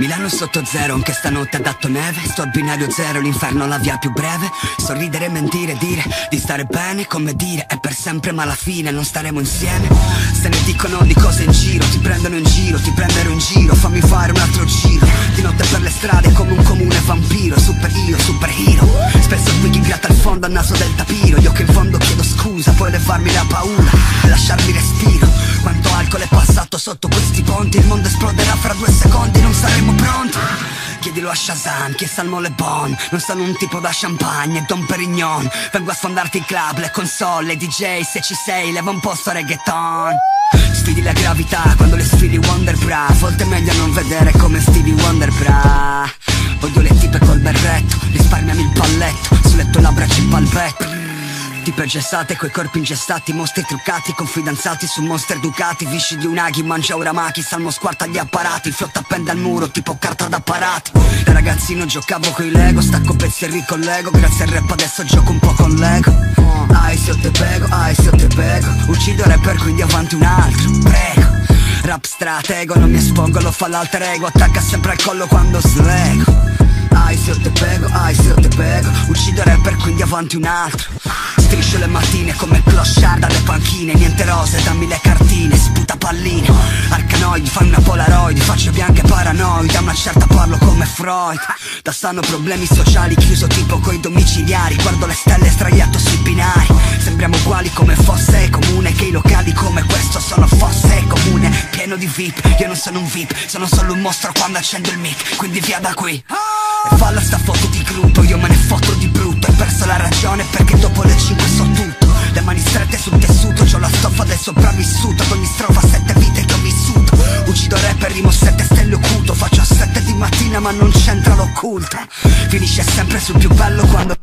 Milano sotto zero, anche stanotte ha dato neve. Sto al binario zero, l'inferno la via più breve. Sorridere, mentire, dire di stare bene, come dire è per sempre ma alla fine non staremo insieme. Se ne dicono di cose in giro, ti prendono in giro, ti prenderò in giro. Fammi fare un altro giro, di notte per le strade come un comune vampiro. Super io, super hero, spesso qui chi gratta il fondo al naso del tapiro. Io che in fondo chiedo scusa, puoi levarmi la paura e lasciarmi respiro. Quanto alcol è passato sotto questi ponti, il mondo esploderà fra 2 secondi, non saremo pronti. Chiedilo a Shazam, chi è Salmo Le Bon. Non sono un tipo da champagne e Don Perignon. Vengo a sfondarti il club, le console, le DJ. Se ci sei, leva un po' sto reggaeton. Sfidi la gravità quando le sfidi Wonder Bra. A volte è meglio non vedere come Stevie Wonder Bra. Voglio le tipe col berretto, risparmiami il palletto. Sul letto labbra c'è il palpetto. Tipe gessate coi corpi ingestati, mostri truccati con fidanzati su Monster Ducati. Visci di unaghi, mangia uramaki, salmo squarta gli apparati. Flotta appende al muro tipo carta da parati. Da ragazzino giocavo coi Lego, stacco pezzi e ricollego. Grazie al rap adesso gioco un po' con l'ego. Ai se io te pego, ai se io te pego. Uccido rapper quindi avanti un altro, prego. Rap stratego, non mi espongo, lo fa l'alter ego. Attacca sempre al collo quando slego. Ai se io te pego, ai se io te pego. Uccido rapper quindi avanti un altro. Striscio le mattine come clochard alle panchine. Niente rose, dammi le cartine, sputa palline. Arcanoidi, fai una polaroid, facce bianche paranoid. Da una certa parlo come Freud. Da sano problemi sociali, chiuso tipo coi domiciliari. Guardo le stelle sdraiato sui binari. Sembriamo uguali come fosse comune, che i locali come questo sono fosse comune. Pieno di VIP, io non sono un VIP, sono solo un mostro quando accendo il mic. Quindi via da qui. E falla sta foto di gruppo, io me ne fotto di brutto. Hai perso la ragione perché dopo le 5 so tutto. Le mani strette sul tessuto, c'ho la stoffa del sopravvissuto. Ad ogni strofa 7 vite che ho vissuto. Uccido rapper, rimo 7 stelle occulto. Faccio a 7 di mattina ma non c'entra l'occulto.